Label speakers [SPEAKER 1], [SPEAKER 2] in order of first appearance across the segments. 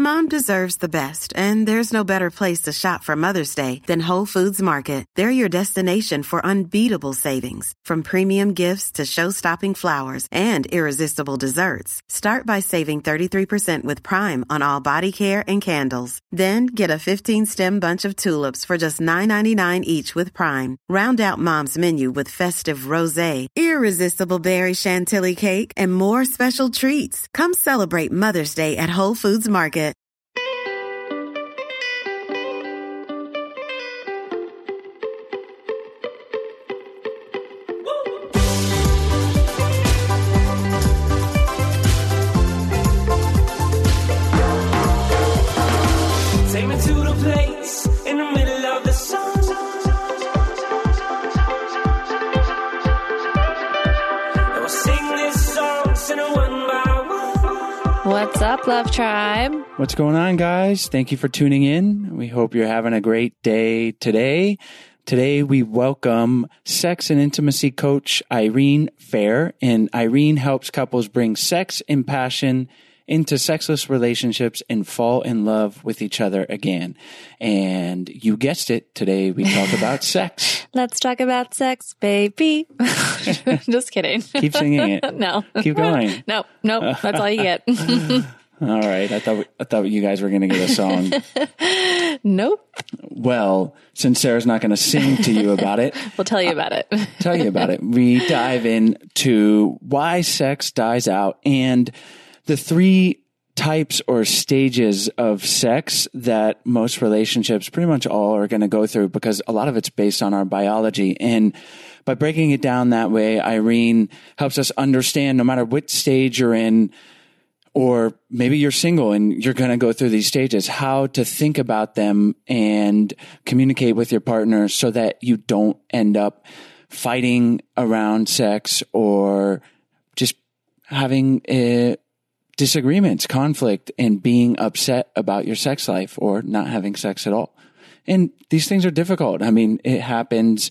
[SPEAKER 1] Mom deserves the best, and there's no better place to shop for Mother's Day than Whole Foods Market. They're your destination for unbeatable savings, from premium gifts to show-stopping flowers and irresistible desserts. Start by saving 33% with Prime on all body care and candles. Then get a 15-stem bunch of tulips for just $9.99 each with Prime. Round out Mom's menu with festive rosé, irresistible berry chantilly cake, and more special treats. Come celebrate Mother's Day at Whole Foods Market.
[SPEAKER 2] Take me to the place in the middle of the sun. And we'll sing this song, sing it one by one.
[SPEAKER 3] What's up, Love Tribe?
[SPEAKER 4] What's going on, guys? Thank you for tuning in. We hope you're having a great day today. Today, we welcome sex and intimacy coach Irene Fair, and Irene helps couples bring sex and passion into sexless relationships and fall in love with each other again. And you guessed it, today we talk about sex.
[SPEAKER 3] Let's talk about sex, baby. Just kidding.
[SPEAKER 4] Keep singing it.
[SPEAKER 3] No.
[SPEAKER 4] Keep going.
[SPEAKER 3] Nope. That's all you get.
[SPEAKER 4] All right. I thought you guys were going to get a song.
[SPEAKER 3] Nope.
[SPEAKER 4] Well, since Sarah's not going to sing to you about it.
[SPEAKER 3] We'll tell you about it.
[SPEAKER 4] We dive into why sex dies out and the three types or stages of sex that most relationships, pretty much all, are going to go through, because a lot of it's based on our biology. And by breaking it down that way, Irene helps us understand, no matter what stage you're in, or maybe you're single and you're going to go through these stages, how to think about them and communicate with your partner so that you don't end up fighting around sex or just having disagreements, conflict, and being upset about your sex life or not having sex at all. And these things are difficult. I mean, it happens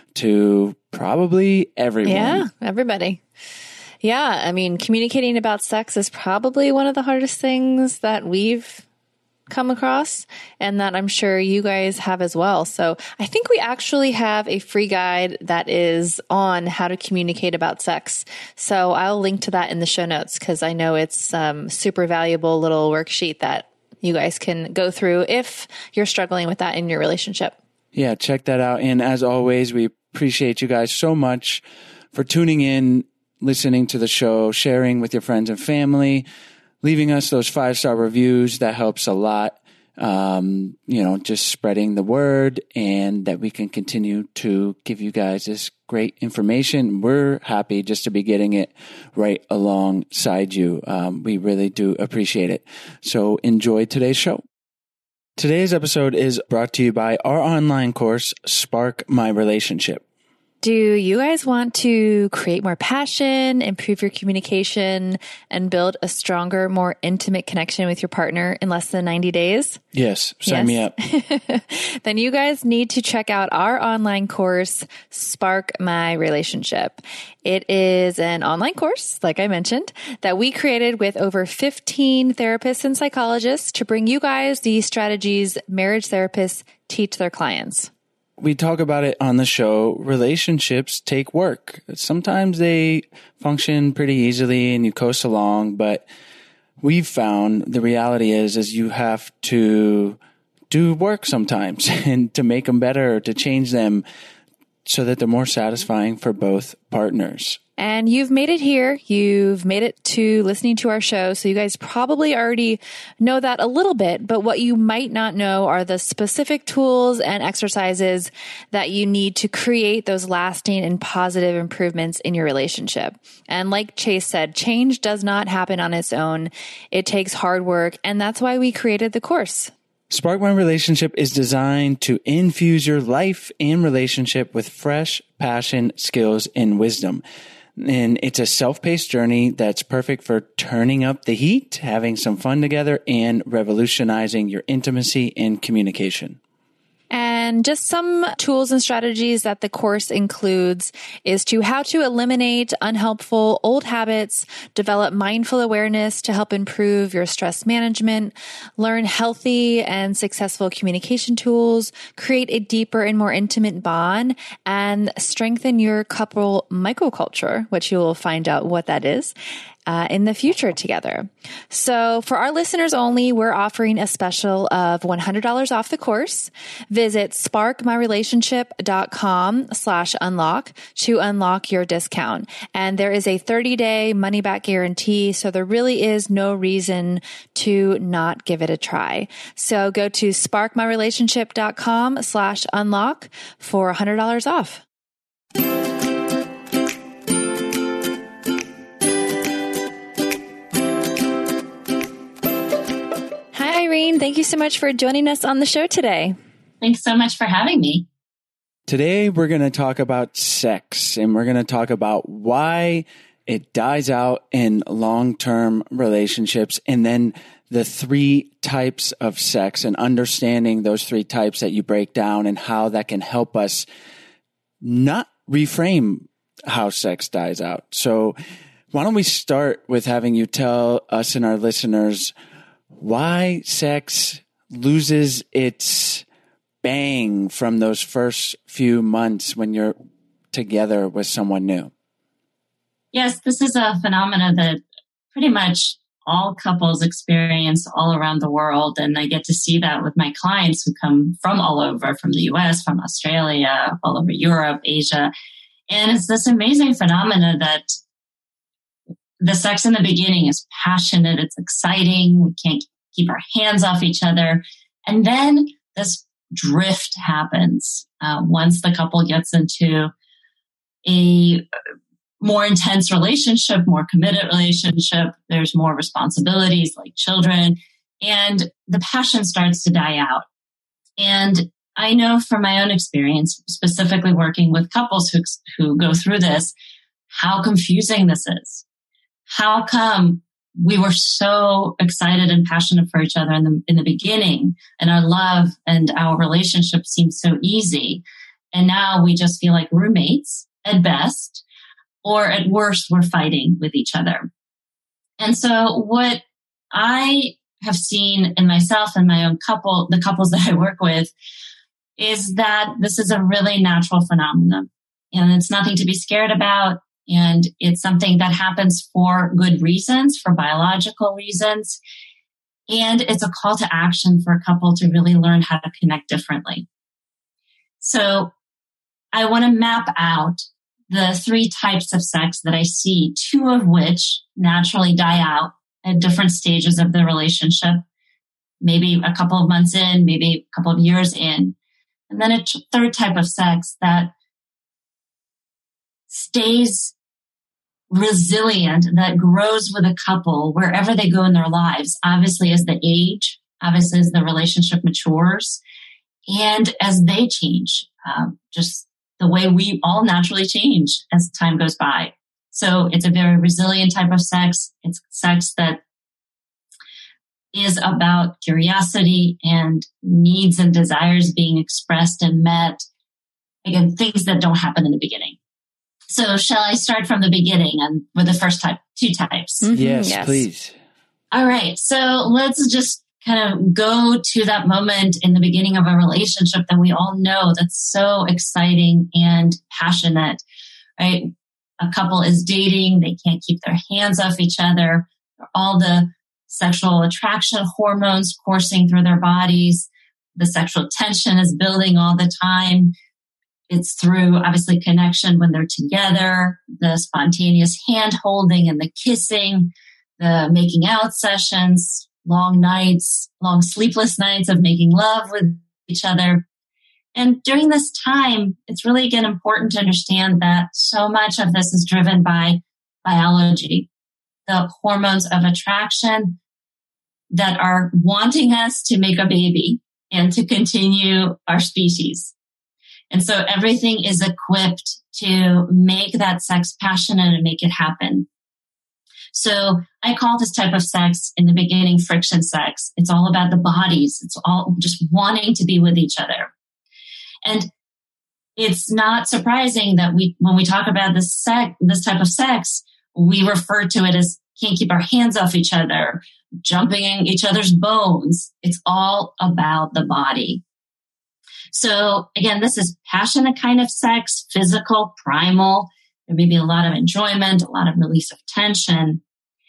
[SPEAKER 4] to probably everyone.
[SPEAKER 3] Yeah, everybody. Yeah, I mean, communicating about sex is probably one of the hardest things that we've come across, and that I'm sure you guys have as well. So I think we actually have a free guide that is on how to communicate about sex. So I'll link to that in the show notes, because I know it's super valuable little worksheet that you guys can go through if you're struggling with that in your relationship.
[SPEAKER 4] Yeah, check that out. And as always, we appreciate you guys so much for tuning in, listening to the show, sharing with your friends and family, leaving us those 5-star reviews. That helps a lot. Just spreading the word, and that we can continue to give you guys this great information. We're happy just to be getting it right alongside you. We really do appreciate it. So enjoy today's show. Today's episode is brought to you by our online course, Spark My Relationship.
[SPEAKER 3] Do you guys want to create more passion, improve your communication, and build a stronger, more intimate connection with your partner in less than 90 days?
[SPEAKER 4] Yes. Sign me up.
[SPEAKER 3] Then you guys need to check out our online course, Spark My Relationship. It is an online course, like I mentioned, that we created with over 15 therapists and psychologists to bring you guys the strategies marriage therapists teach their clients.
[SPEAKER 4] We talk about it on the show. Relationships take work. Sometimes they function pretty easily and you coast along, but we've found the reality is you have to do work sometimes and to make them better, to change them so that they're more satisfying for both partners.
[SPEAKER 3] And you've made it here. You've made it to listening to our show. So you guys probably already know that a little bit, but what you might not know are the specific tools and exercises that you need to create those lasting and positive improvements in your relationship. And like Chase said, change does not happen on its own. It takes hard work. And that's why we created the course.
[SPEAKER 4] Spark My Relationship is designed to infuse your life and relationship with fresh passion, skills, and wisdom. And it's a self-paced journey that's perfect for turning up the heat, having some fun together, and revolutionizing your intimacy and communication.
[SPEAKER 3] And And just some tools and strategies that the course includes is how to eliminate unhelpful old habits, develop mindful awareness to help improve your stress management, learn healthy and successful communication tools, create a deeper and more intimate bond, and strengthen your couple microculture, which you will find out what that is in the future together. So for our listeners only, we're offering a special of $100 off the course. Visit sparkmyrelationship.com/unlock to unlock your discount. And there is a 30-day money-back guarantee. So there really is no reason to not give it a try. So go to sparkmyrelationship.com/unlock for $100 off. Irene, thank you so much for joining us on the show today.
[SPEAKER 5] Thanks so much for having me.
[SPEAKER 4] Today, we're going to talk about sex, and we're going to talk about why it dies out in long-term relationships, and then the 3 types of sex and understanding those 3 types that you break down and how that can help us not reframe how sex dies out. So why don't we start with having you tell us and our listeners why sex loses its bang from those first few months when you're together with someone new.
[SPEAKER 5] Yes, this is a phenomenon that pretty much all couples experience all around the world. And I get to see that with my clients who come from all over, from the US, from Australia, all over Europe, Asia. And it's this amazing phenomenon that the sex in the beginning is passionate. It's exciting. We can't keep our hands off each other. And then this drift happens once the couple gets into a more intense relationship, more committed relationship. There's more responsibilities like children, and the passion starts to die out. And I know from my own experience, specifically working with couples who go through this, how confusing this is. How come we were so excited and passionate for each other in the beginning, and our love and our relationship seemed so easy, and now we just feel like roommates at best, or at worst, we're fighting with each other. And so what I have seen in myself and my own couple, the couples that I work with, is that this is a really natural phenomenon, and it's nothing to be scared about. And it's something that happens for good reasons, for biological reasons. And it's a call to action for a couple to really learn how to connect differently. So I want to map out the 3 types of sex that I see, 2 of which naturally die out at different stages of the relationship, maybe a couple of months in, maybe a couple of years in. And then a 3rd type of sex that stays resilient, that grows with a couple wherever they go in their lives, obviously as the age, obviously as the relationship matures, and as they change, just the way we all naturally change as time goes by. So it's a very resilient type of sex. It's sex that is about curiosity and needs and desires being expressed and met. Again, things that don't happen in the beginning. So shall I start from the beginning and with the first type, 2 types?
[SPEAKER 3] Mm-hmm,
[SPEAKER 4] yes, please.
[SPEAKER 5] All right. So let's just kind of go to that moment in the beginning of a relationship that we all know that's so exciting and passionate, right? A couple is dating. They can't keep their hands off each other. All the sexual attraction hormones coursing through their bodies. The sexual tension is building all the time. It's through, obviously, connection when they're together, the spontaneous hand holding and the kissing, the making out sessions, long nights, long sleepless nights of making love with each other. And during this time, it's really, again, important to understand that so much of this is driven by biology, the hormones of attraction that are wanting us to make a baby and to continue our species. And so everything is equipped to make that sex passionate and make it happen. So I call this type of sex in the beginning friction sex. It's all about the bodies. It's all just wanting to be with each other. And it's not surprising that when we talk about this type of sex, we refer to it as can't keep our hands off each other, jumping in each other's bones. It's all about the body. So again, this is passionate kind of sex, physical, primal. There may be a lot of enjoyment, a lot of release of tension.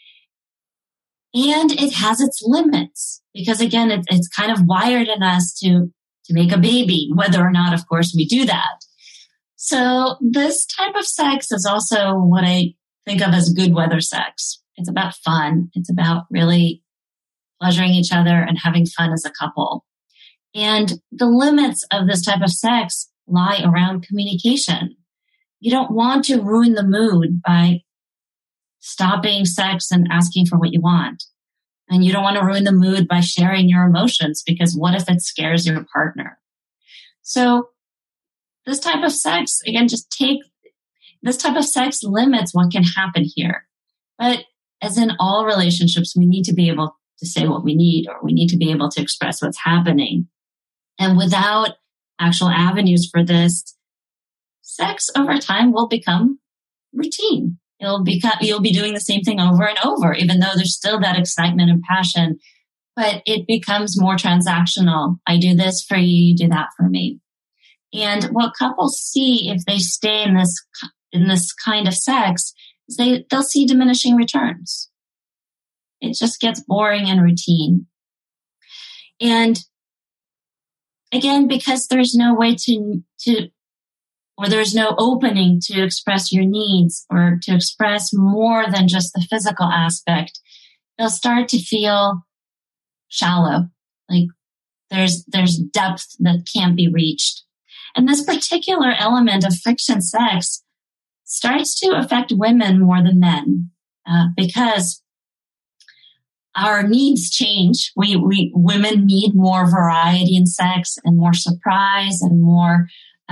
[SPEAKER 5] And it has its limits because again, it's kind of wired in us to make a baby, whether or not, of course, we do that. So this type of sex is also what I think of as good weather sex. It's about fun. It's about really pleasuring each other and having fun as a couple. And the limits of this type of sex lie around communication. You don't want to ruin the mood by stopping sex and asking for what you want. And you don't want to ruin the mood by sharing your emotions because what if it scares your partner? So this type of sex, again, this type of sex limits what can happen here. But as in all relationships, we need to be able to say what we need, or we need to be able to express what's happening. And without actual avenues for this, sex over time will become routine. You'll be doing the same thing over and over, even though there's still that excitement and passion, but it becomes more transactional. I do this for you, you do that for me. And what couples see if they stay in this kind of sex is they'll see diminishing returns. It just gets boring and routine. And again, because there's no way or there's no opening to express your needs or to express more than just the physical aspect, they'll start to feel shallow. Like there's depth that can't be reached. And this particular element of friction sex starts to affect women more than men because our needs change. Women need more variety in sex and more surprise and more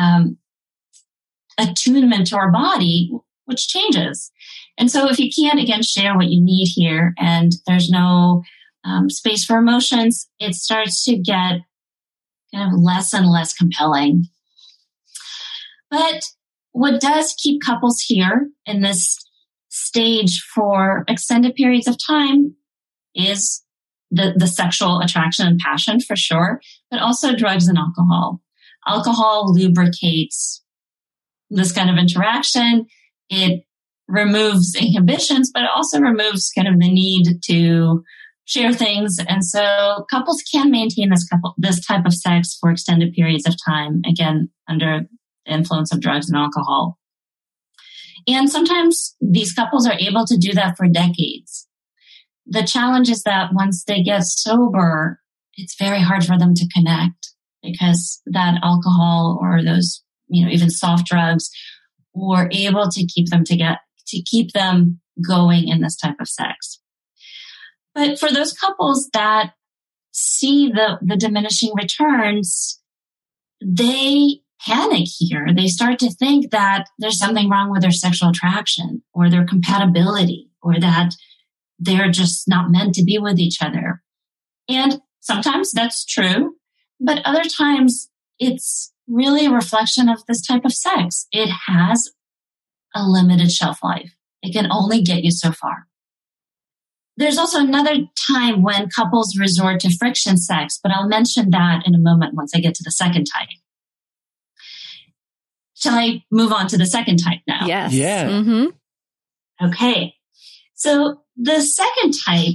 [SPEAKER 5] attunement to our body, which changes. And so if you can't, again, share what you need here and there's no space for emotions, it starts to get kind of less and less compelling. But what does keep couples here in this stage for extended periods of time is the sexual attraction and passion for sure, but also drugs and alcohol. Alcohol lubricates this kind of interaction. It removes inhibitions, but it also removes kind of the need to share things. And so couples can maintain this type of sex for extended periods of time, again, under the influence of drugs and alcohol. And sometimes these couples are able to do that for decades. The challenge is that once they get sober, it's very hard for them to connect because that alcohol or those, even soft drugs were able to keep them going in this type of sex. But for those couples that see the diminishing returns, they panic here. They start to think that there's something wrong with their sexual attraction or their compatibility or that they're just not meant to be with each other. And sometimes that's true, but other times it's really a reflection of this type of sex. It has a limited shelf life. It can only get you so far. There's also another time when couples resort to friction sex, but I'll mention that in a moment once I get to the second type. Shall I move on to the second type now?
[SPEAKER 3] Yes.
[SPEAKER 4] Yeah.
[SPEAKER 3] Mm-hmm.
[SPEAKER 5] Okay. So the second type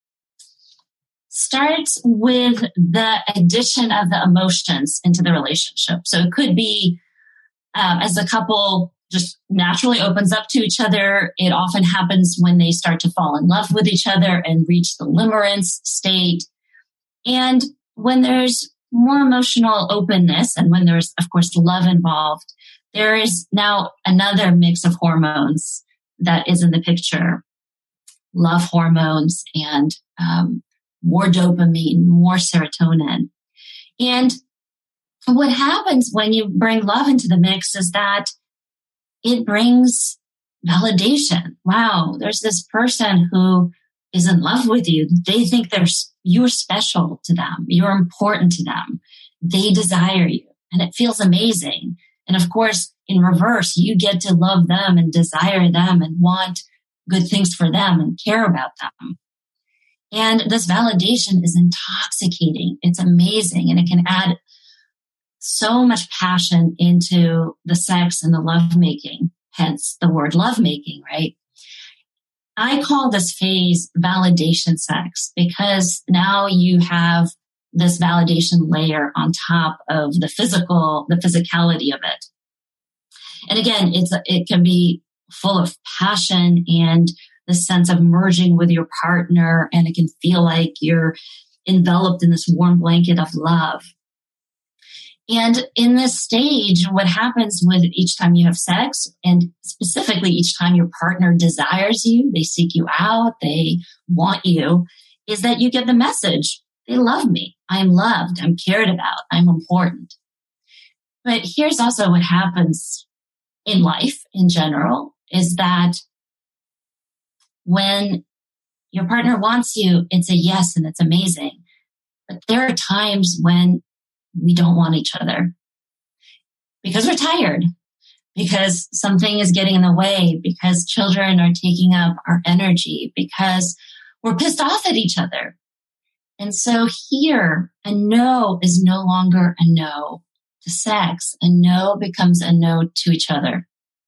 [SPEAKER 5] starts with the addition of the emotions into the relationship. So it could be as the couple just naturally opens up to each other. It often happens when they start to fall in love with each other and reach the limerence state. And when there's more emotional openness and when there's, of course, love involved, there is now another mix of hormones that is in the picture. Love hormones and more dopamine, more serotonin. And what happens when you bring love into the mix is that it brings validation. Wow, there's this person who is in love with you. They think you're special to them. You're important to them. They desire you. and it feels amazing. And of course, in reverse, you get to love them and desire them and want good things for them and care about them. And this validation is intoxicating. It's amazing. And it can add so much passion into the sex and the lovemaking, hence the word lovemaking, right? I call this phase validation sex because now you have this validation layer on top of the physicality of it. And again, it can be full of passion and the sense of merging with your partner, and it can feel like you're enveloped in this warm blanket of love. And in this stage, what happens with each time you have sex, and specifically each time your partner desires you, they seek you out, they want you, is that you get the message, they love me, I'm loved, I'm cared about, I'm important. But here's also what happens in life in general, is that when your partner wants you, it's a yes and it's amazing. But there are times when we don't want each other because we're tired, because something is getting in the way, because children are taking up our energy, because we're pissed off at each other. And so here, a no is no longer a no to sex. A no becomes a no to each other.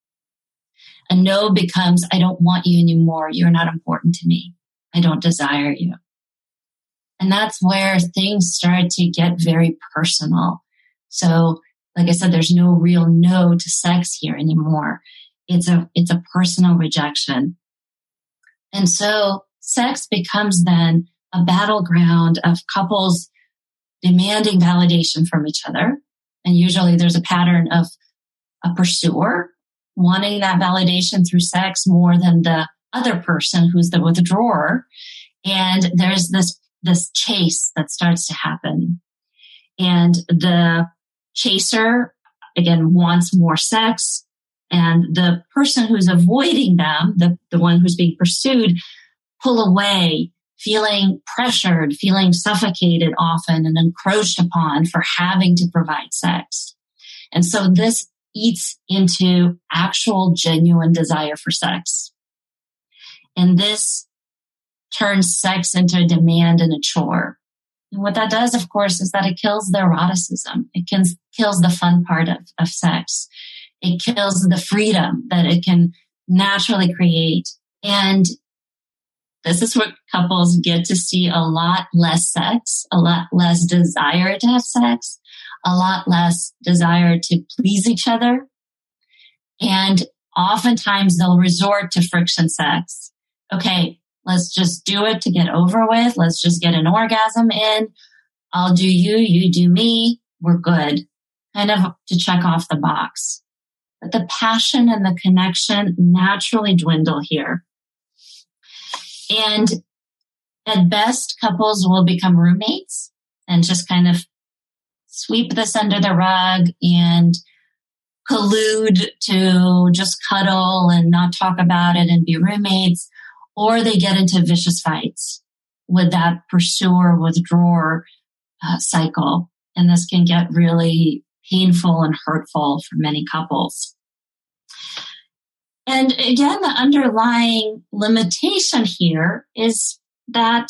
[SPEAKER 5] A no becomes, I don't want you anymore. You're not important to me. I don't desire you. And that's where things start to get very personal. So, like I said, there's no real no to sex here anymore. It's a personal rejection. And so sex becomes then a battleground of couples demanding validation from each other. And usually there's a pattern of a pursuer wanting that validation through sex more than the other person who's the withdrawer. And there's this chase that starts to happen. And the chaser, again, wants more sex. And the person who's avoiding them, the one who's being pursued, pull away, feeling pressured, feeling suffocated often and encroached upon for having to provide sex. And so this eats into actual genuine desire for sex. And this turns sex into a demand and a chore. And what that does, of course, is that it kills the eroticism. It kills the fun part of sex. It kills the freedom that it can naturally create. And this is where couples get to see a lot less sex, a lot less desire to have sex, a lot less desire to please each other. And oftentimes they'll resort to friction sex. Okay, let's just do it to get over with. Let's just get an orgasm in. I'll do you, you do me. We're good. Kind of to check off the box. But the passion and the connection naturally dwindle here. And at best, couples will become roommates and just kind of sweep this under the rug and collude to just cuddle and not talk about it and be roommates. Or they get into vicious fights with that pursuer withdrawer cycle. And this can get really painful and hurtful for many couples. And again, the underlying limitation here is that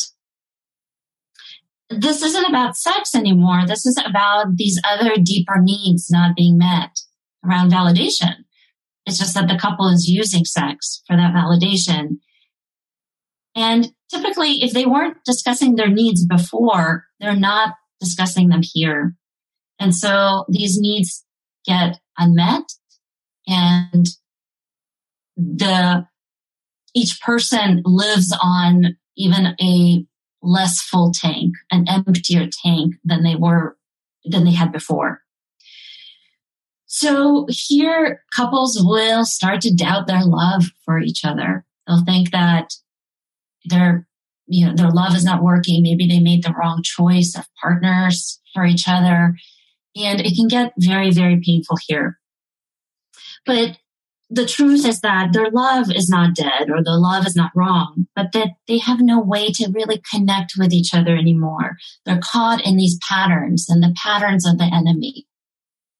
[SPEAKER 5] this isn't about sex anymore. This is about these other deeper needs not being met around validation. It's just that the couple is using sex for that validation. And typically, if they weren't discussing their needs before, they're not discussing them here. And so these needs get unmet, and each person lives on even a less full tank, an emptier tank than they had before. So here, couples will start to doubt their love for each other. They'll think that their love is not working. Maybe they made the wrong choice of partners for each other. And it can get very, very painful here. But the truth is that their love is not dead or their love is not wrong, but that they have no way to really connect with each other anymore. They're caught in these patterns and the patterns of the enemy.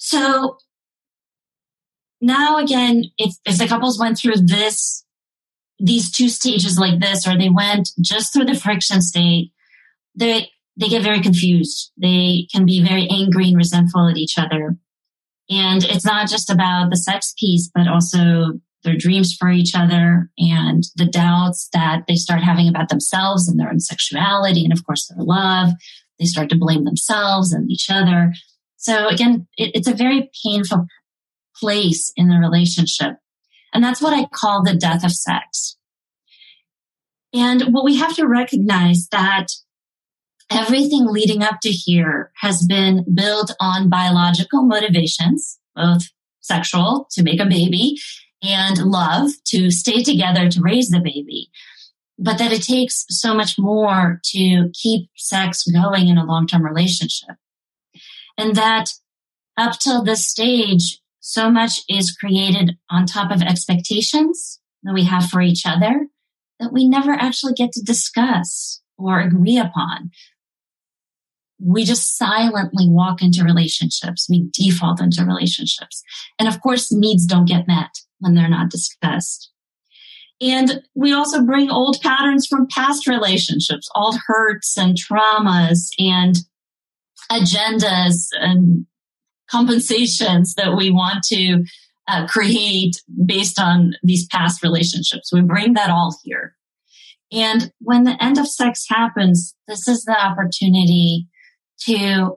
[SPEAKER 5] So now again, if the couples went through these two stages like this, or they went just through the friction state, they get very confused. They can be very angry and resentful at each other. And it's not just about the sex piece, but also their dreams for each other and the doubts that they start having about themselves and their own sexuality and, of course, their love. They start to blame themselves and each other. So again, it's a very painful place in the relationship. And that's what I call the death of sex. And what we have to recognize that everything leading up to here has been built on biological motivations, both sexual to make a baby and love to stay together to raise the baby. But that it takes so much more to keep sex going in a long-term relationship. And that up till this stage, so much is created on top of expectations that we have for each other that we never actually get to discuss or agree upon. We just silently walk into relationships. We default into relationships. And of course, needs don't get met when they're not discussed. And we also bring old patterns from past relationships, old hurts and traumas and agendas and compensations that we want to create based on these past relationships. We bring that all here. And when the end of sex happens, this is the opportunity to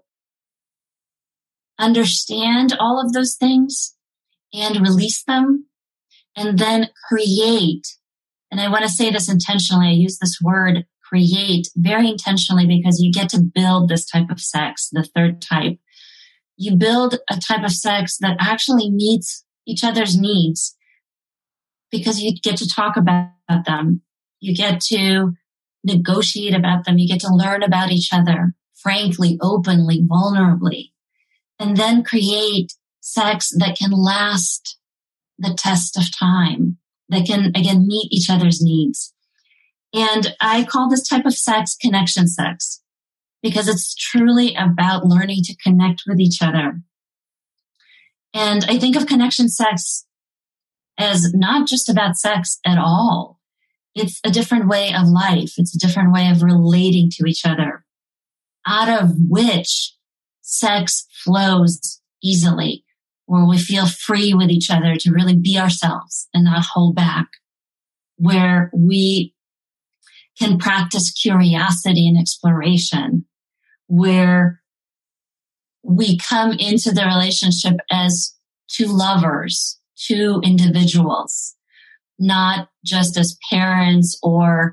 [SPEAKER 5] understand all of those things and release them and then create. And I want to say this intentionally. I use this word create very intentionally because you get to build this type of sex, the third type. You build a type of sex that actually meets each other's needs because you get to talk about them. You get to negotiate about them. You get to learn about each other frankly, openly, vulnerably, and then create sex that can last the test of time, that can, again, meet each other's needs. And I call this type of sex connection sex because it's truly about learning to connect with each other. And I think of connection sex as not just about sex at all. It's a different way of life. It's a different way of relating to each other, out of which sex flows easily, where we feel free with each other to really be ourselves and not hold back, where we can practice curiosity and exploration, where we come into the relationship as two lovers, two individuals, not just as parents or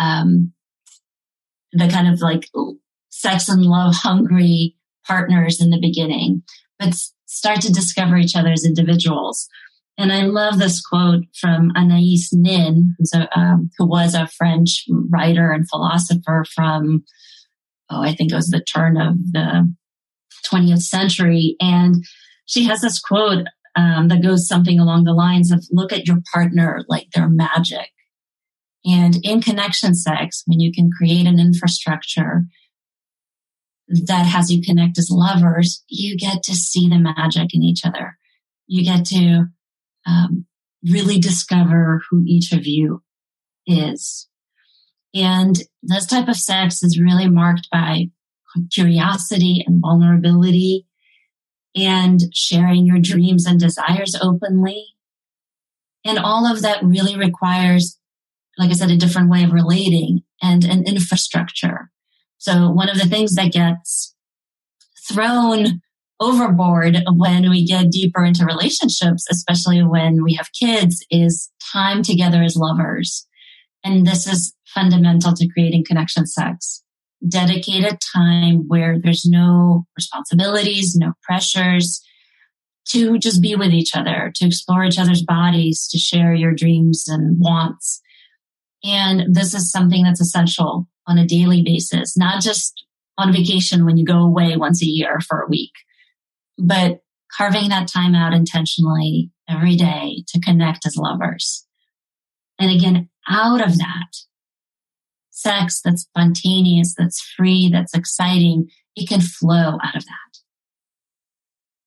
[SPEAKER 5] the kind of like sex and love hungry partners in the beginning, but start to discover each other as individuals. And I love this quote from Anaïs Nin, who was a French writer and philosopher from, I think it was the turn of the 20th century. And she has this quote that goes something along the lines of, look at your partner like they're magic. And in connection sex, when you can create an infrastructure that has you connect as lovers, you get to see the magic in each other. You get to really discover who each of you is. And this type of sex is really marked by curiosity and vulnerability and sharing your dreams and desires openly. And all of that really requires, like I said, a different way of relating and an infrastructure. So one of the things that gets thrown overboard when we get deeper into relationships, especially when we have kids, is time together as lovers. And this is fundamental to creating connection sex. Dedicated time where there's no responsibilities, no pressures, to just be with each other, to explore each other's bodies, to share your dreams and wants. And this is something that's essential on a daily basis, not just on vacation when you go away once a year for a week, but carving that time out intentionally every day to connect as lovers. And again, out of that, sex that's spontaneous, that's free, that's exciting, it can flow out of that.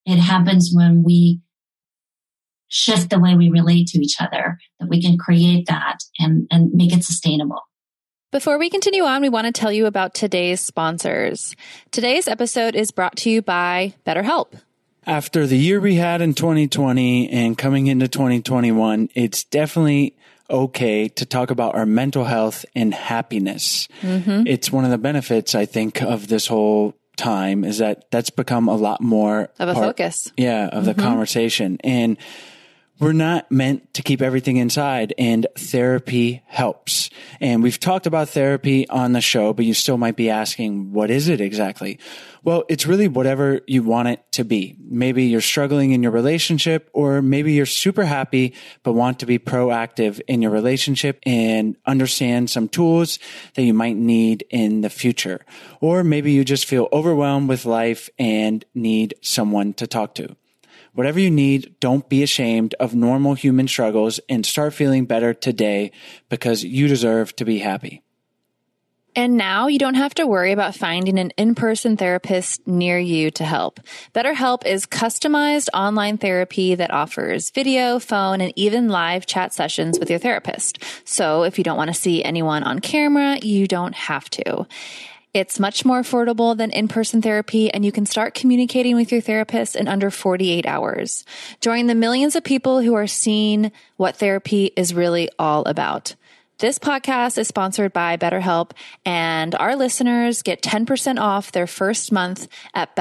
[SPEAKER 5] It happens when we shift the way we relate to each other, that we can create that and make it sustainable.
[SPEAKER 3] Before we continue on, we want to tell you about today's sponsors. Today's episode is brought to you by BetterHelp.
[SPEAKER 4] After the year we had in 2020 and coming into 2021, it's definitely okay to talk about our mental health and happiness. Mm-hmm. It's one of the benefits, I think, of this whole time is that that's become a lot more
[SPEAKER 3] of a focus.
[SPEAKER 4] Yeah, of the conversation. And we're not meant to keep everything inside, and therapy helps. And we've talked about therapy on the show, but you still might be asking, what is it exactly? Well, it's really whatever you want it to be. Maybe you're struggling in your relationship, or maybe you're super happy, but want to be proactive in your relationship and understand some tools that you might need in the future. Or maybe you just feel overwhelmed with life and need someone to talk to. Whatever you need, don't be ashamed of normal human struggles and start feeling better today because you deserve to be happy.
[SPEAKER 3] And now you don't have to worry about finding an in-person therapist near you to help. BetterHelp is customized online therapy that offers video, phone, and even live chat sessions with your therapist. So if you don't want to see anyone on camera, you don't have to. It's much more affordable than in-person therapy, and you can start communicating with your therapist in under 48 hours. Join the millions of people who are seeing what therapy is really all about. This podcast is sponsored by BetterHelp, and our listeners get 10% off their first month at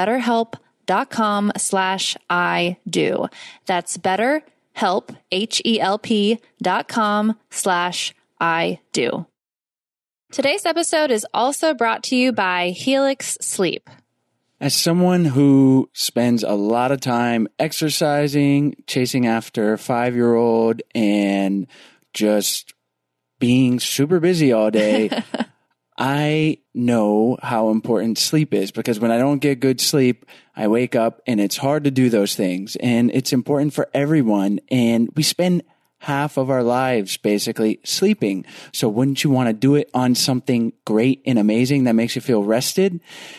[SPEAKER 3] BetterHelp.com/IDo. That's BetterHelp, HELP.com/IDo. Today's episode is also brought to you by Helix Sleep.
[SPEAKER 4] As someone who spends a lot of time exercising, chasing after a 5-year-old, and just being super busy all day, I know how important sleep is, because when I don't get good sleep, I wake up and it's hard to do those things. And it's important for everyone. And we spend half of our lives basically sleeping. So wouldn't you want to do it on something great and amazing that makes you feel rested?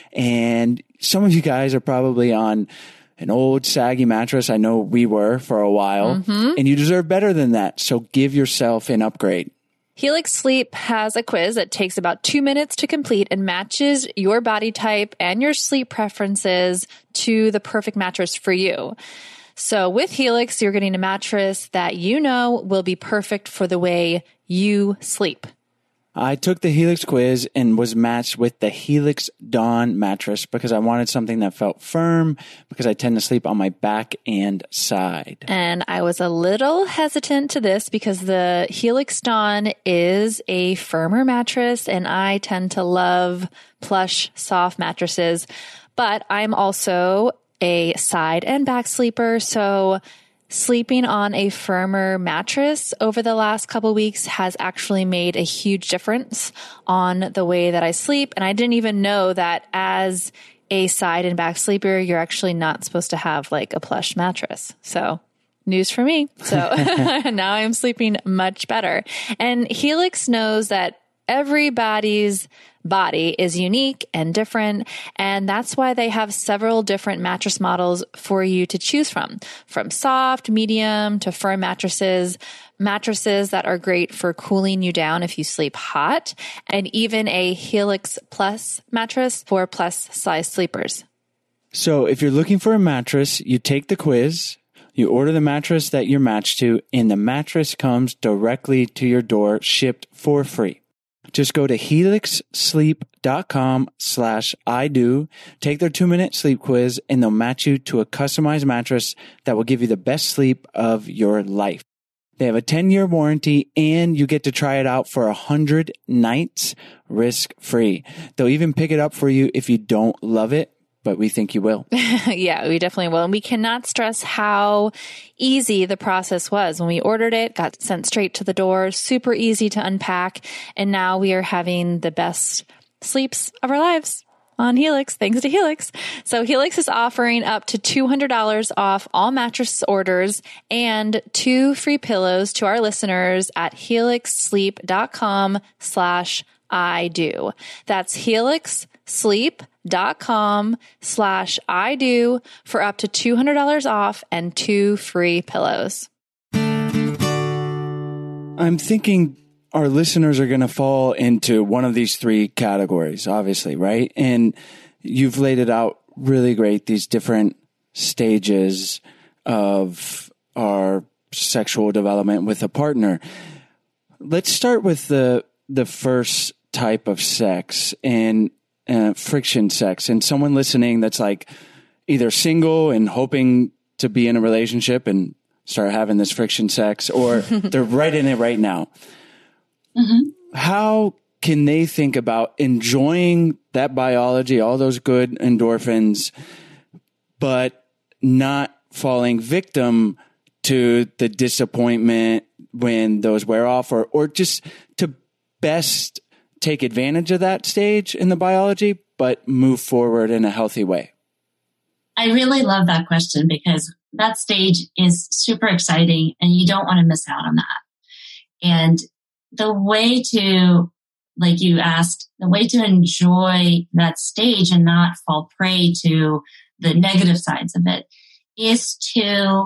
[SPEAKER 4] And some of you guys are probably on an old saggy mattress. I know we were for a while, and you deserve better than that. So give yourself an upgrade.
[SPEAKER 3] Helix Sleep has a quiz that takes about 2 minutes to complete and matches your body type and your sleep preferences to the perfect mattress for you. So with Helix, you're getting a mattress that you know will be perfect for the way you sleep.
[SPEAKER 4] I took the Helix quiz and was matched with the Helix Dawn mattress because I wanted something that felt firm, because I tend to sleep on my back and side.
[SPEAKER 3] And I was a little hesitant to this because the Helix Dawn is a firmer mattress, and I tend to love plush, soft mattresses. But I'm also a side and back sleeper, so sleeping on a firmer mattress over the last couple of weeks has actually made a huge difference on the way that I sleep. And I didn't even know that as a side and back sleeper, you're actually not supposed to have like a plush mattress. So news for me. So now I'm sleeping much better. And Helix knows that everybody's body is unique and different, and that's why they have several different mattress models for you to choose from soft, medium to firm mattresses that are great for cooling you down if you sleep hot, and even a Helix Plus mattress for plus size sleepers.
[SPEAKER 4] So if you're looking for a mattress, you take the quiz, you order the mattress that you're matched to, and the mattress comes directly to your door, shipped for free. Just go to helixsleep.com/IDo, take their 2-minute sleep quiz, and they'll match you to a customized mattress that will give you the best sleep of your life. They have a 10-year warranty, and you get to try it out for 100 nights risk-free. They'll even pick it up for you if you don't love it, but we think you will.
[SPEAKER 3] Yeah, we definitely will. And we cannot stress how easy the process was. When we ordered it, got sent straight to the door, super easy to unpack. And now we are having the best sleeps of our lives on Helix, thanks to Helix. So Helix is offering up to $200 off all mattress orders and 2 free pillows to our listeners at helixsleep.com/IDo. That's helixsleep.com/IDo. prettylitter.com/I do for up to $200 off and 2 free pillows.
[SPEAKER 4] I'm thinking our listeners are going to fall into one of these 3 categories, obviously, right? And you've laid it out really great, these different stages of our sexual development with a partner. Let's start with the first type of sex and friction sex. And someone listening that's like either single and hoping to be in a relationship and start having this friction sex, or they're right in it right now. Mm-hmm. How can they think about enjoying that biology, all those good endorphins, but not falling victim to the disappointment when those wear off, or just to best take advantage of that stage in the biology, but move forward in a healthy way?
[SPEAKER 5] I really love that question because that stage is super exciting and you don't want to miss out on that. And the way to, like you asked, the way to enjoy that stage and not fall prey to the negative sides of it is to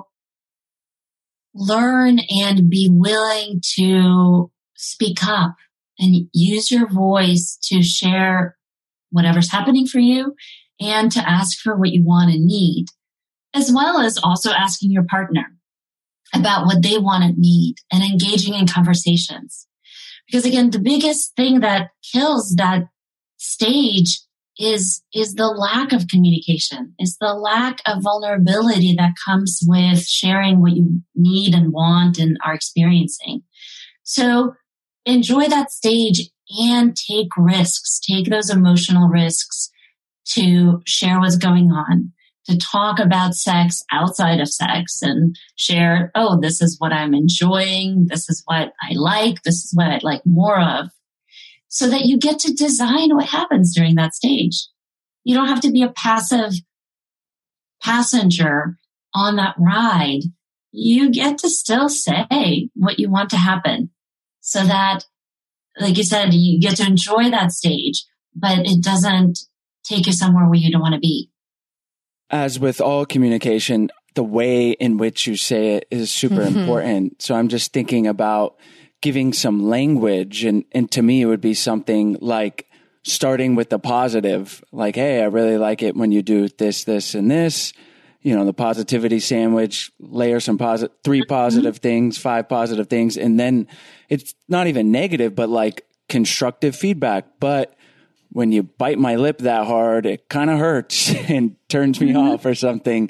[SPEAKER 5] learn and be willing to speak up and use your voice to share whatever's happening for you and to ask for what you want and need, as well as also asking your partner about what they want and need and engaging in conversations. Because again, the biggest thing that kills that stage is the lack of communication, is the lack of vulnerability that comes with sharing what you need and want and are experiencing. So enjoy that stage and take risks, take those emotional risks to share what's going on, to talk about sex outside of sex and share, oh, this is what I'm enjoying. This is what I like. This is what I'd like more of. So that you get to design what happens during that stage. You don't have to be a passive passenger on that ride. You get to still say what you want to happen so that, like you said, you get to enjoy that stage, but it doesn't take you somewhere where you don't want to be.
[SPEAKER 4] As with all communication, the way in which you say it is super important. So I'm just thinking about giving some language, and to me, it would be something like starting with the positive, like, hey, I really like it when you do this, this, and this, you know, the positivity sandwich, layer some 3 positive things, 5 positive things. And then it's not even negative, but like constructive feedback. But when you bite my lip that hard, it kind of hurts and turns me off or something.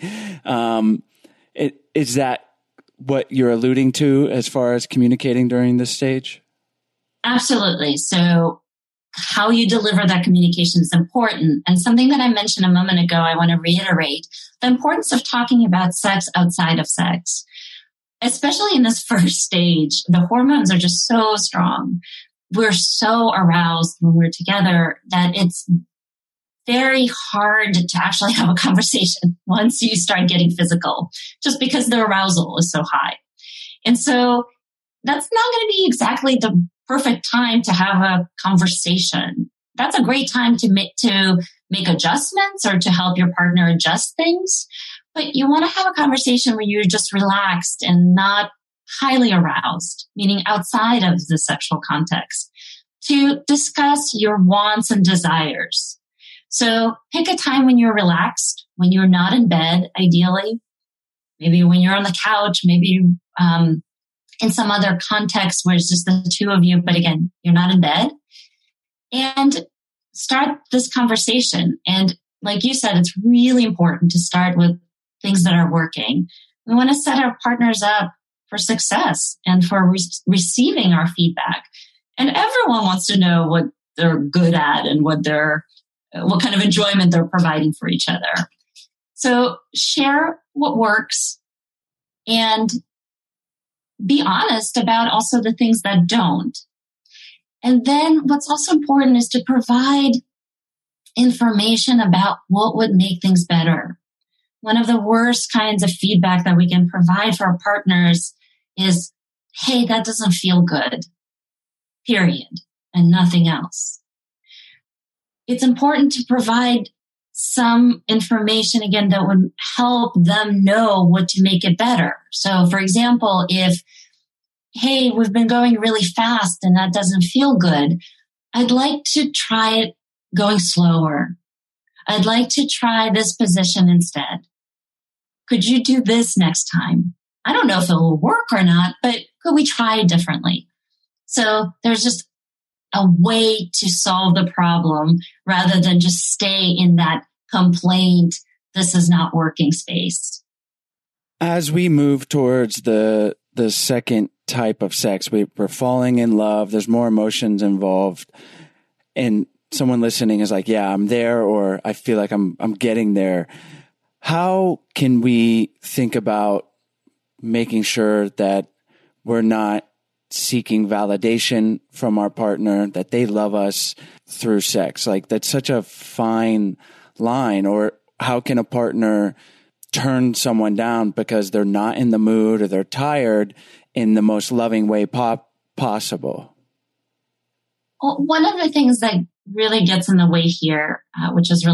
[SPEAKER 4] Is that what you're alluding to as far as communicating during this stage?
[SPEAKER 5] Absolutely. So how you deliver that communication is important. And something that I mentioned a moment ago, I want to reiterate the importance of talking about sex outside of sex. Especially in this first stage, the hormones are just so strong. We're so aroused when we're together that it's very hard to actually have a conversation once you start getting physical, just because the arousal is so high. And so that's not going to be exactly the perfect time to have a conversation. That's a great time to make adjustments or to help your partner adjust things. But you want to have a conversation where you're just relaxed and not highly aroused, meaning outside of the sexual context, to discuss your wants and desires. So pick a time when you're relaxed, when you're not in bed, ideally, maybe when you're on the couch, maybe in some other context where it's just the two of you, but again, you're not in bed, and start this conversation. And like you said, it's really important to start with things that are working. We want to set our partners up for success and for receiving our feedback. And everyone wants to know what they're good at and what kind of enjoyment they're providing for each other. So share what works and be honest about also the things that don't. And then what's also important is to provide information about what would make things better. One of the worst kinds of feedback that we can provide for our partners is, hey, that doesn't feel good, period, and nothing else. It's important to provide some information again that would help them know what to make it better. So for example, if, hey, we've been going really fast and that doesn't feel good, I'd like to try it going slower. I'd like to try this position instead. Could you do this next time? I don't know if it will work or not, but could we try it differently? So there's just a way to solve the problem rather than just stay in that complaint, this is not working space.
[SPEAKER 4] As we move towards the second type of sex, we're falling in love, there's more emotions involved, and someone listening is like, yeah, I'm there, or I feel like I'm getting there. How can we think about making sure that we're not seeking validation from our partner, that they love us through sex? Like, that's such a fine line. Or how can a partner turn someone down because they're not in the mood or they're tired in the most loving way possible?
[SPEAKER 5] Well, one of the things that really gets in the way here, which is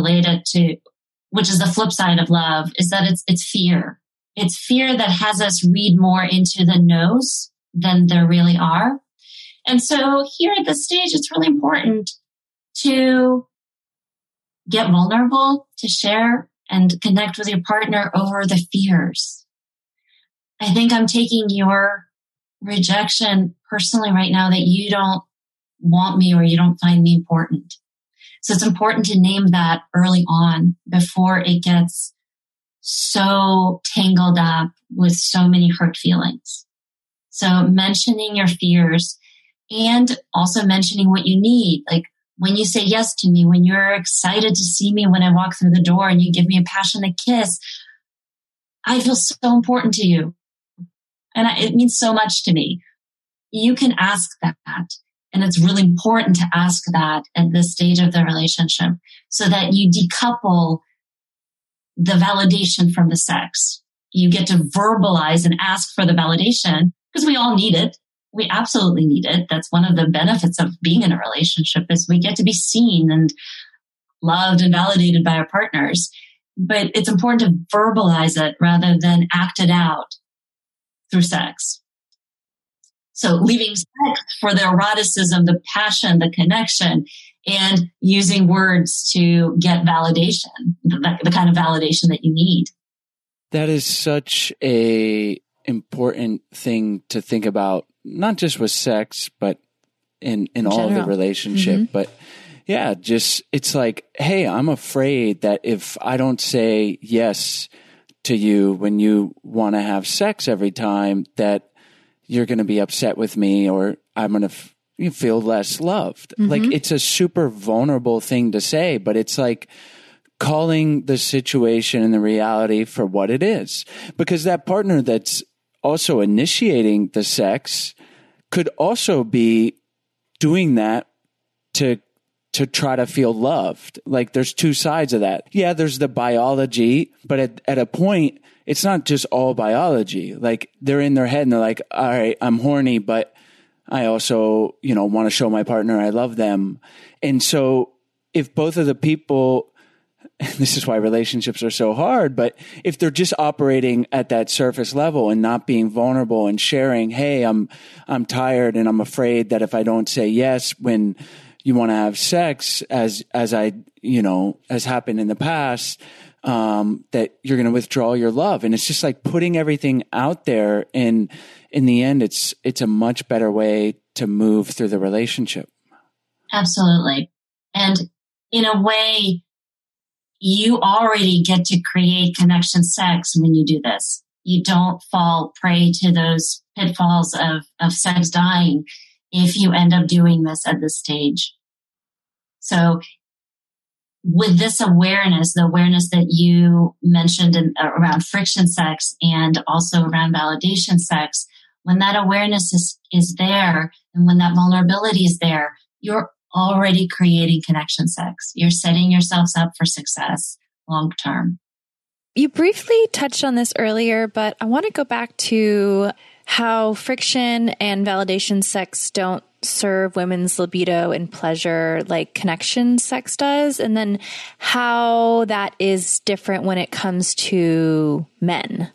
[SPEAKER 5] the flip side of love, is that it's fear. It's fear that has us read more into the no's than there really are. And so here at this stage, it's really important to get vulnerable, to share and connect with your partner over the fears. I think I'm taking your rejection personally right now, that you don't want me or you don't find me important. So it's important to name that early on before it gets so tangled up with so many hurt feelings. So mentioning your fears and also mentioning what you need. Like when you say yes to me, when you're excited to see me when I walk through the door and you give me a passionate kiss, I feel so important to you. And it means so much to me. You can ask that. And it's really important to ask that at this stage of the relationship so that you decouple the validation from the sex. You get to verbalize and ask for the validation because we all need it. We absolutely need it. That's one of the benefits of being in a relationship is we get to be seen and loved and validated by our partners. But it's important to verbalize it rather than act it out through sex. So leaving sex for the eroticism, the passion, the connection, and using words to get validation, the kind of validation that you need.
[SPEAKER 4] That is such a important thing to think about, not just with sex, but in all of the relationship. Mm-hmm. But yeah, just, it's like, hey, I'm afraid that if I don't say yes to you when you want to have sex every time, that you're going to be upset with me, or I'm going to feel less loved. Mm-hmm. Like, it's a super vulnerable thing to say, but it's like calling the situation and the reality for what it is. Because that partner that's also initiating the sex could also be doing that to try to feel loved. Like, there's two sides of that. Yeah, there's the biology, but at a point, it's not just all biology. Like, they're in their head and they're like, all right, I'm horny, but I also, want to show my partner I love them. And so if both of the people, and this is why relationships are so hard, but if they're just operating at that surface level and not being vulnerable and sharing, hey, I'm tired and I'm afraid that if I don't say yes when you want to have sex, as happened in the past, that you're going to withdraw your love. And it's just like putting everything out there. And in the end, it's a much better way to move through the relationship. Absolutely.
[SPEAKER 5] And in a way, you already get to create connection sex when you do this. You don't fall prey to those pitfalls of sex dying if you end up doing this at this stage. So with this awareness, the awareness that you mentioned around friction sex and also around validation sex, when that awareness is there and when that vulnerability is there, you're already creating connection sex. You're setting yourselves up for success long term.
[SPEAKER 3] You briefly touched on this earlier, but I want to go back to how friction and validation sex don't serve women's libido and pleasure like connection sex does? And then how that is different when it comes to men?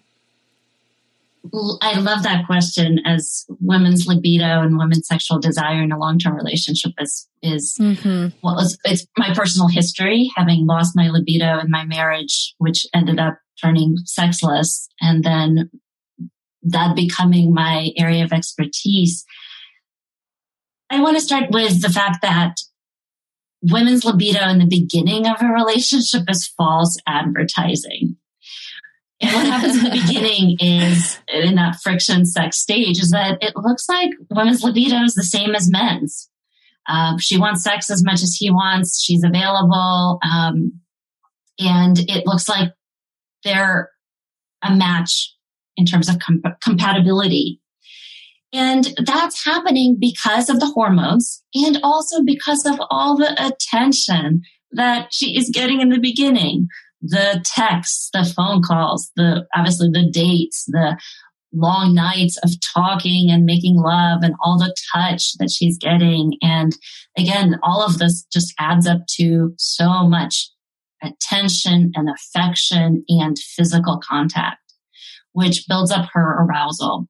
[SPEAKER 5] I love that question, as women's libido and women's sexual desire in a long-term relationship is well, it's my personal history, having lost my libido in my marriage, which ended up turning sexless, and then that becoming my area of expertise. I want to start with the fact that women's libido in the beginning of a relationship is false advertising. And what happens in the beginning is, in that friction sex stage, is that it looks like women's libido is the same as men's. She wants sex as much as he wants. She's available. And it looks like they're a match in terms of compatibility. And that's happening because of the hormones and also because of all the attention that she is getting in the beginning. The texts, the phone calls, obviously the dates, the long nights of talking and making love, and all the touch that she's getting. And again, all of this just adds up to so much attention and affection and physical contact, which builds up her arousal,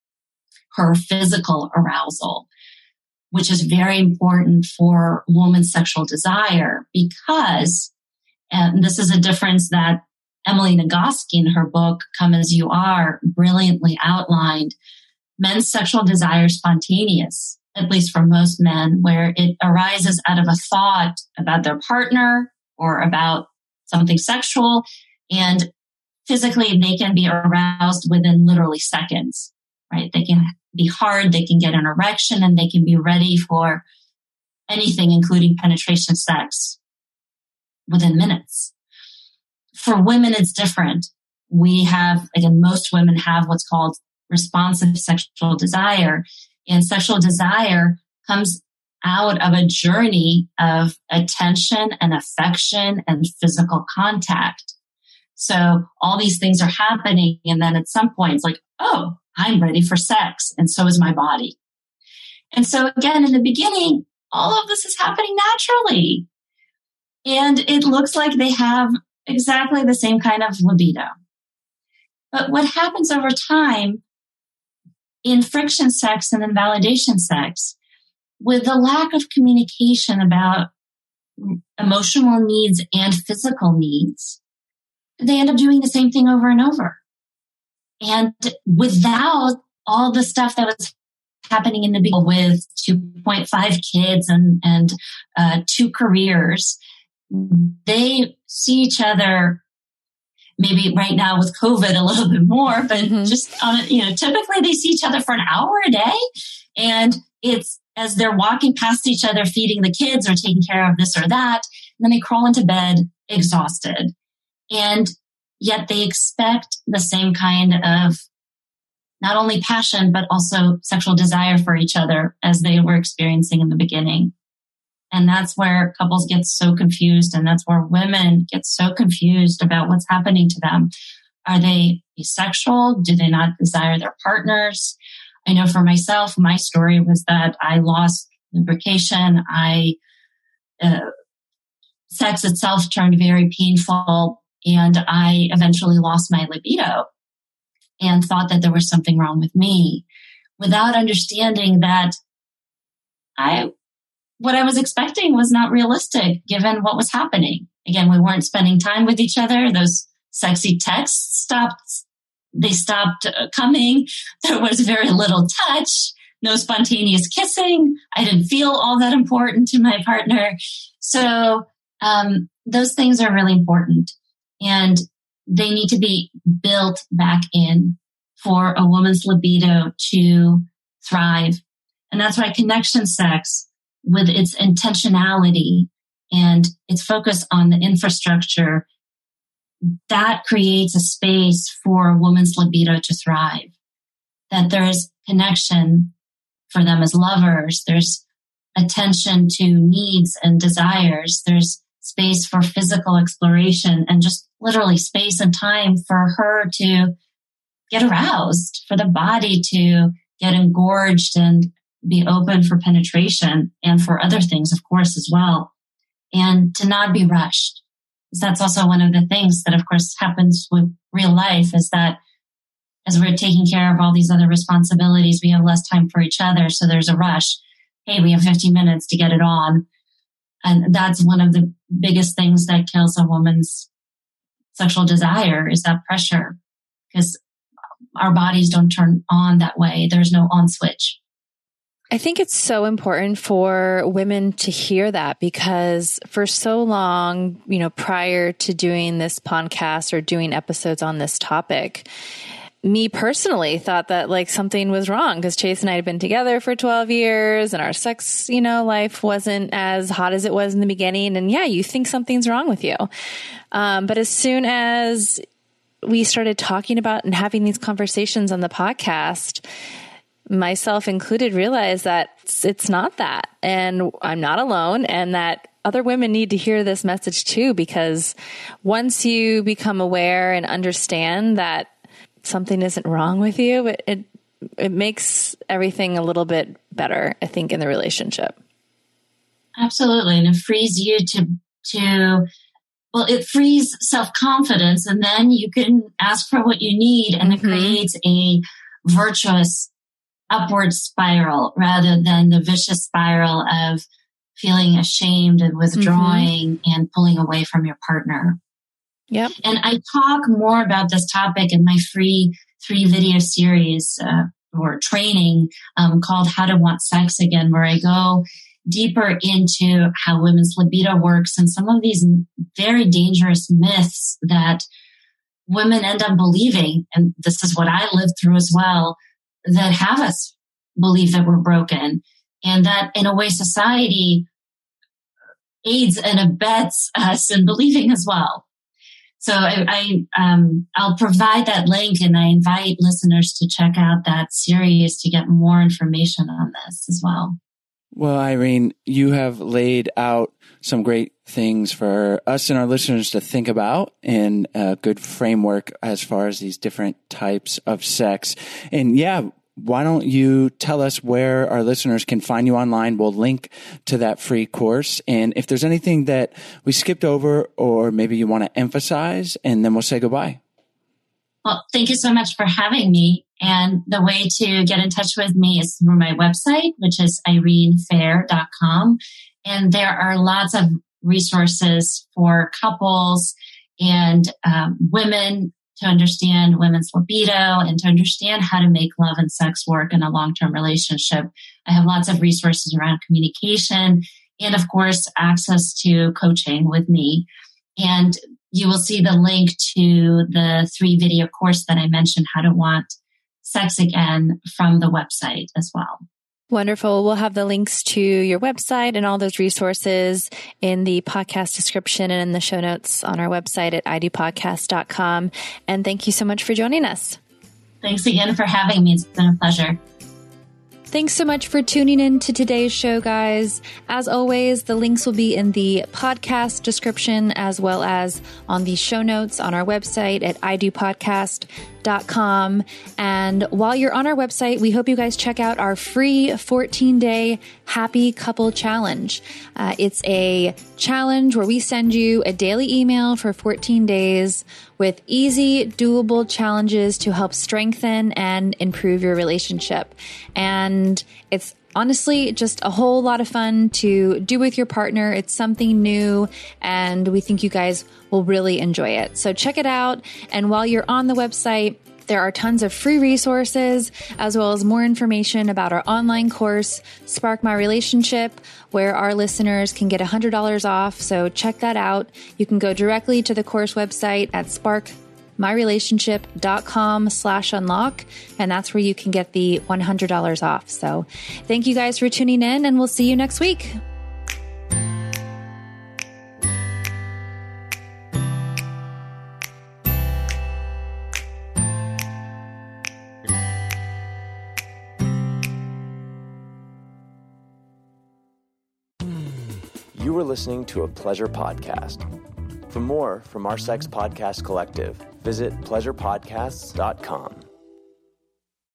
[SPEAKER 5] her physical arousal, which is very important for woman's sexual desire, because, and this is a difference that Emily Nagoski in her book, Come As You Are, brilliantly outlined. Men's sexual desire is spontaneous, at least for most men, where it arises out of a thought about their partner or about something sexual, and physically they can be aroused within literally seconds, right? They can be hard, they can get an erection, and they can be ready for anything, including penetration sex, within minutes. For women, it's different. We have, again, most women have what's called responsive sexual desire, and sexual desire comes out of a journey of attention and affection and physical contact. So all these things are happening, and then at some point it's like, oh, I'm ready for sex, and so is my body. And so again, in the beginning, all of this is happening naturally. And it looks like they have exactly the same kind of libido. But what happens over time in friction sex and in validation sex, with the lack of communication about emotional needs and physical needs, they end up doing the same thing over and over. And without all the stuff that was happening in the beginning with 2.5 kids and 2 careers, they see each other maybe right now with COVID a little bit more, but just typically they see each other for an hour a day, and it's as they're walking past each other, feeding the kids or taking care of this or that, and then they crawl into bed exhausted, and yet they expect the same kind of not only passion but also sexual desire for each other as they were experiencing in the beginning. And that's where couples get so confused, and that's where women get so confused about what's happening to them. Are they asexual? Do they not desire their partners? I know for myself, my story was that I lost lubrication. Sex itself turned very painful, and I eventually lost my libido and thought that there was something wrong with me, without understanding that what I was expecting was not realistic given what was happening. Again, we weren't spending time with each other. Those sexy texts stopped coming. There was very little touch, no spontaneous kissing. I didn't feel all that important to my partner. So those things are really important, and they need to be built back in for a woman's libido to thrive. And that's why connection sex, with its intentionality and its focus on the infrastructure, that creates a space for a woman's libido to thrive. That there's connection for them as lovers. There's attention to needs and desires. There's space for physical exploration, and just literally space and time for her to get aroused, for the body to get engorged and be open for penetration and for other things, of course, as well. And to not be rushed. That's also one of the things that, of course, happens with real life, is that as we're taking care of all these other responsibilities, we have less time for each other. So there's a rush. Hey, we have 15 minutes to get it on. And that's one of the biggest things that kills a woman's sexual desire, is that pressure, because our bodies don't turn on that way. There's no on switch.
[SPEAKER 3] I think it's so important for women to hear that, because for so long, prior to doing this podcast or doing episodes on this topic, me personally thought that like something was wrong, because Chase and I had been together for 12 years and our sex, life wasn't as hot as it was in the beginning. And yeah, you think something's wrong with you. But as soon as we started talking about and having these conversations on the podcast, myself included, realized that it's not that, and I'm not alone, and that other women need to hear this message too, because once you become aware and understand that something isn't wrong with you, it makes everything a little bit better, I think, in the relationship.
[SPEAKER 5] Absolutely. And it frees you it frees self-confidence, and then you can ask for what you need, and it creates a virtuous upward spiral rather than the vicious spiral of feeling ashamed and withdrawing and pulling away from your partner.
[SPEAKER 3] Yep.
[SPEAKER 5] And I talk more about this topic in my free 3-video series or training called How to Want Sex Again, where I go deeper into how women's libido works and some of these very dangerous myths that women end up believing. And this is what I lived through as well, that have us believe that we're broken, and that in a way society aids and abets us in believing as well. So I'll provide that link, and I invite listeners to check out that series to get more information on this as well.
[SPEAKER 4] Well, Irene, you have laid out some great things for us and our listeners to think about, and a good framework as far as these different types of sex. And yeah, why don't you tell us where our listeners can find you online? We'll link to that free course. And if there's anything that we skipped over or maybe you want to emphasize, and then we'll say goodbye.
[SPEAKER 5] Well, thank you so much for having me. And the way to get in touch with me is through my website, which is irenefair.com. And there are lots of resources for couples and women to understand women's libido and to understand how to make love and sex work in a long-term relationship. I have lots of resources around communication and, of course, access to coaching with me. And you will see the link to the 3-video course that I mentioned, How to Want Sex Again, from the website as well.
[SPEAKER 3] Wonderful. We'll have the links to your website and all those resources in the podcast description and in the show notes on our website at idopodcast.com. And thank you so much for joining us.
[SPEAKER 5] Thanks again for having me. It's been a pleasure.
[SPEAKER 3] Thanks so much for tuning in to today's show, guys. As always, the links will be in the podcast description as well as on the show notes on our website at idopodcast.com. And while you're on our website, we hope you guys check out our free 14-day Happy Couple Challenge. It's a challenge where we send you a daily email for 14 days with easy, doable challenges to help strengthen and improve your relationship. And it's honestly just a whole lot of fun to do with your partner. It's something new, and we think you guys will really enjoy it. So check it out. And while you're on the website, there are tons of free resources as well as more information about our online course, Spark My Relationship, where our listeners can get $100 off. So check that out. You can go directly to the course website at sparkmyrelationship.com/unlock. And that's where you can get the $100 off. So thank you guys for tuning in, and we'll see you next week.
[SPEAKER 6] You were listening to a Pleasure Podcast. For more from our Sex Podcast Collective, visit pleasurepodcasts.com.